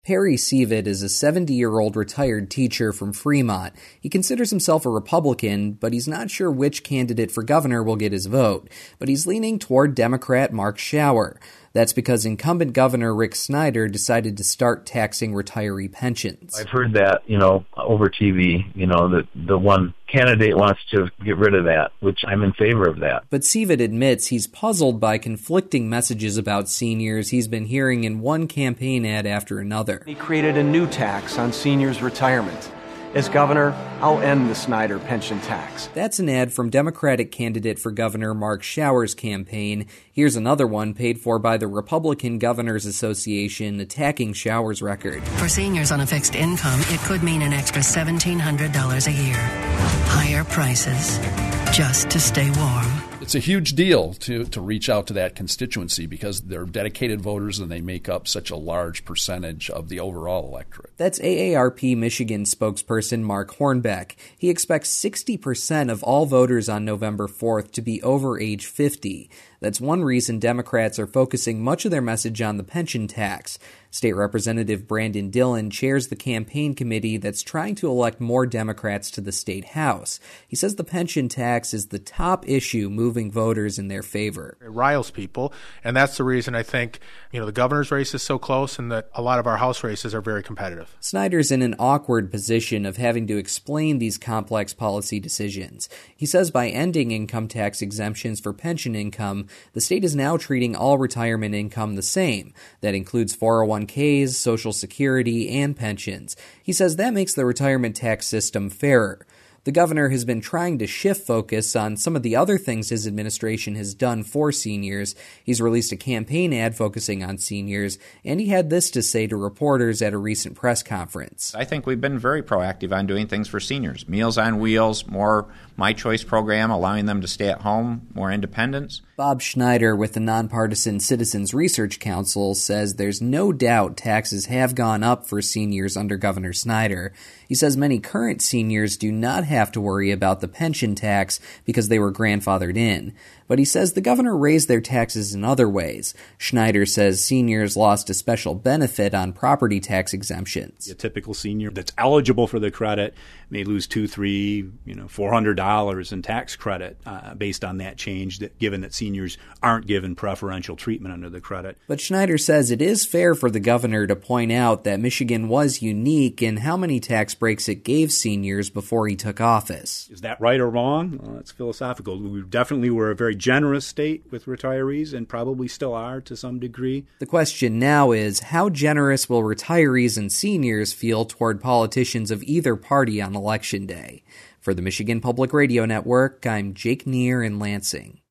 Perry Seavid is a 70-year-old retired teacher from Fremont. He considers himself a Republican, but he's not sure which candidate for governor will get his vote. But he's leaning toward Democrat Mark Schauer. That's because incumbent Governor Rick Snyder decided to start taxing retiree pensions. I've heard that, over TV, that the one candidate wants to get rid of that, which I'm in favor of that. But Seavid admits he's puzzled by conflicting messages about seniors he's been hearing in one campaign ad after another. He created a new tax on seniors' retirement. As governor, I'll end the Snyder pension tax. That's an ad from Democratic candidate for governor Mark Schauer's campaign. Here's another one paid for by the Republican Governors Association attacking Schauer's record. For seniors on a fixed income, it could mean an extra $1,700 a year. Higher prices just to stay warm. It's a huge deal to reach out to that constituency because they're dedicated voters and they make up such a large percentage of the overall electorate. That's AARP Michigan spokesperson Mark Hornbeck. He expects 60% of all voters on November 4th to be over age 50. That's one reason Democrats are focusing much of their message on the pension tax. State Representative Brandon Dillon chairs the campaign committee that's trying to elect more Democrats to the state House. He says the pension tax is the top issue moving voters in their favor. It riles people, and that's the reason I think, the governor's race is so close and that a lot of our House races are very competitive. Snyder's in an awkward position of having to explain these complex policy decisions. He says by ending income tax exemptions for pension income, the state is now treating all retirement income the same. That includes 401ks, Social Security, and pensions. He says that makes the retirement tax system fairer. The governor has been trying to shift focus on some of the other things his administration has done for seniors. He's released a campaign ad focusing on seniors, and he had this to say to reporters at a recent press conference. I think we've been very proactive on doing things for seniors. Meals on Wheels, more My Choice program, allowing them to stay at home, more independence. Bob Schneider with the nonpartisan Citizens Research Council says there's no doubt taxes have gone up for seniors under Governor Snyder. He says many current seniors do not have to worry about the pension tax because they were grandfathered in. But he says the governor raised their taxes in other ways. Schneider says seniors lost a special benefit on property tax exemptions. A typical senior that's eligible for the credit may lose $200, $300, $400 in tax credit based on that change, given that seniors aren't given preferential treatment under the credit. But Schneider says it is fair for the governor to point out that Michigan was unique in how many tax breaks it gave seniors before he took office. Is that right or wrong? Well, that's philosophical. We definitely were a very generous state with retirees and probably still are to some degree. The question now is, how generous will retirees and seniors feel toward politicians of either party on Election Day? For the Michigan Public Radio Network, I'm Jake Neer in Lansing.